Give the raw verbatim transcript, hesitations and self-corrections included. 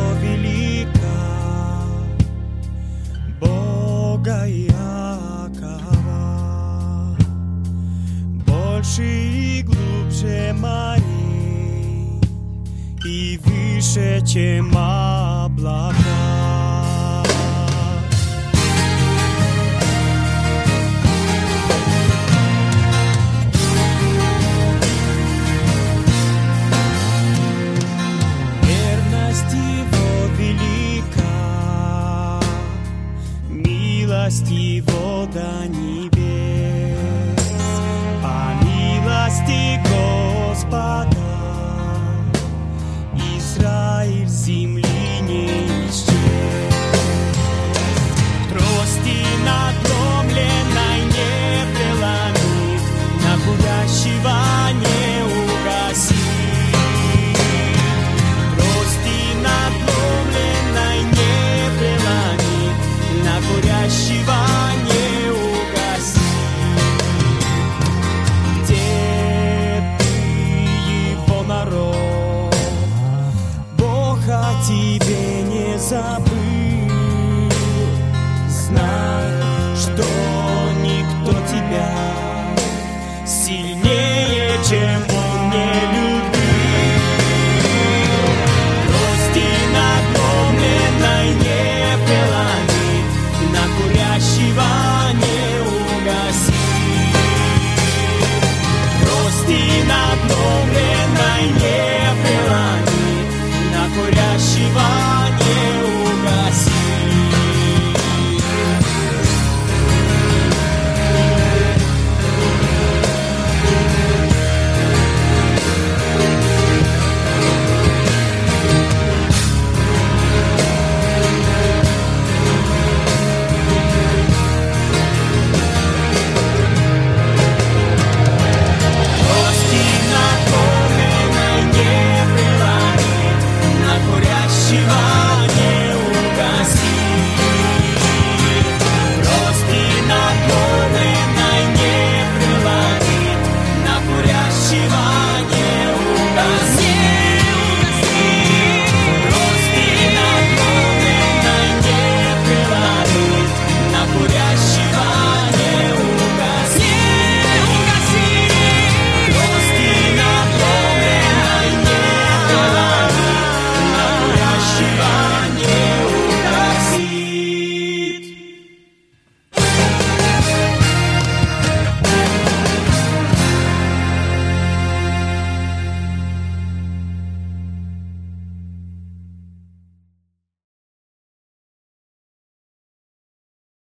велика, Бога Иакова, больше и глубже морей и выше, чем облака. Милость Его до небес, по милости Господа Израиль земли не исчез. Трости надломленной не преломит, на курящего не угасит. Трости надломленной не преломит, на курящего не угасит. Где ты, его народ? Бог о тебе не забыл. Знай, что никто тебя сильнее, чем